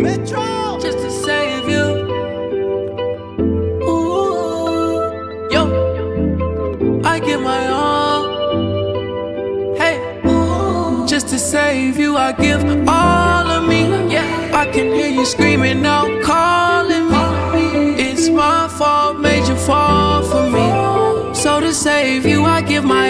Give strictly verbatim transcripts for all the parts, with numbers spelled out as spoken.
Metro, just to save you. Ooh, yo, I give my all. Hey, ooh, just to save you, I give all of me. Yeah, I can hear you screaming out, calling me. It's my fault, made you fall for me. So to save you, I give my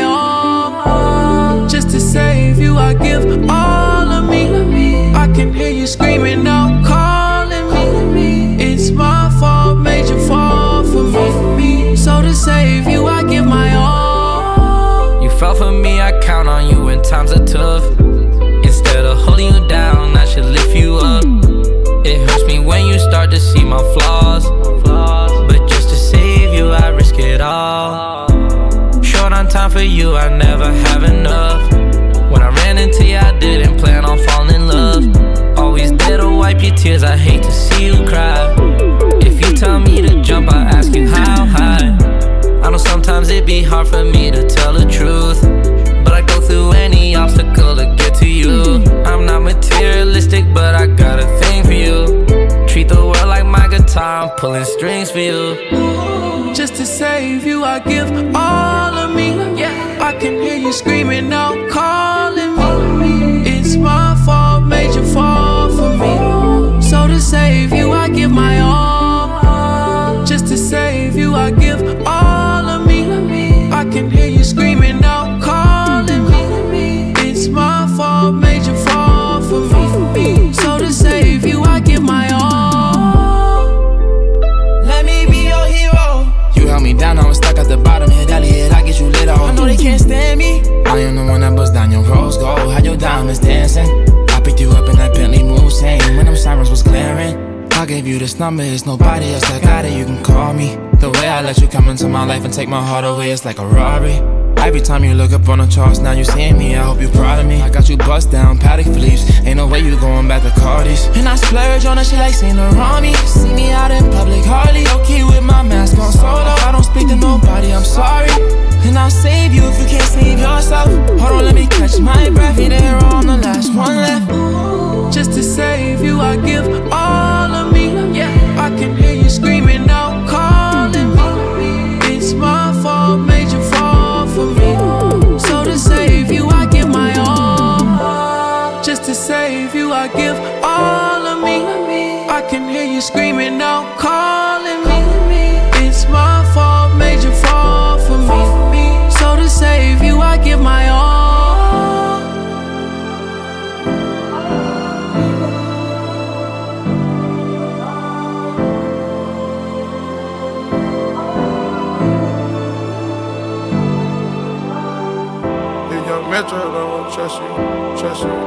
all. Just to save you, I give all of me. I can hear you screaming out, calling me. It's my fault, made you fall for me. So to save you, I give my all. You fell for me, I count on you when times are tough. Instead of holding you down, I should lift you up. It hurts me when you start to see my flaws, but just to save you, I risk it all. Short on time for you, I never have enough. When I ran into you, I didn't plan on falling in love. Always there to wipe your tears, I hate to see you cry. If you tell me to jump, I ask you how high. I know sometimes it be hard for me to tell the truth, but I go through any obstacle to get to you. I'm not materialistic, but I got a thing for you. Treat the world like my guitar, I'm pulling strings for you. Just to save you, I give all of me. Yeah, I can hear you screaming out, calling me. It's my fault, made you fall for me. So to save you, I give my all. Just to save you, I give all of me. I can hear you screaming out, calling me. It's my fault, made you fall for me. So to save you, I give my all. Let me be your hero. You held me down, I was stuck at the bottom. Hit Elliot, I get you lit off. I know they can't stand me. I am the one that bust down your rose gold, had your diamonds dancing. I picked you up in that Bentley Mulsanne when them sirens was glaring. I gave you this number, it's nobody else that got it, you can call me. The way I let you come into my life and take my heart away, it's like a robbery. Every time you look up on the charts, now you seeing me, I hope you proud of me. I got you bust down, Patek Philippe's, ain't no way you going back to Cardi's. And I splurge on that shit like Saint Laurent. See me out in public, hardly okay with my mask on solo. I don't speak to nobody, I'm sorry. And I'll save you if you can't save yourself. Hold on, let me catch my breath, you there on the last one left. Just to save you, I give all of me. Yeah, I can hear you screaming out, calling me. It's my fault, made you fall for me. So to save you, I give my all. Just to save you, I give all of me. I can hear you screaming out, calling me. It's my fault, made you fall for me. So to save you, I give my all. Metro don't trust you, trust you.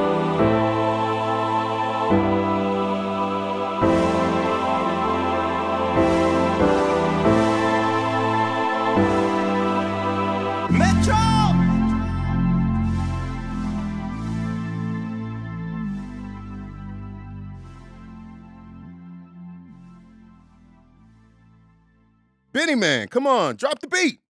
Metro! Benny Man, come on, drop the beat.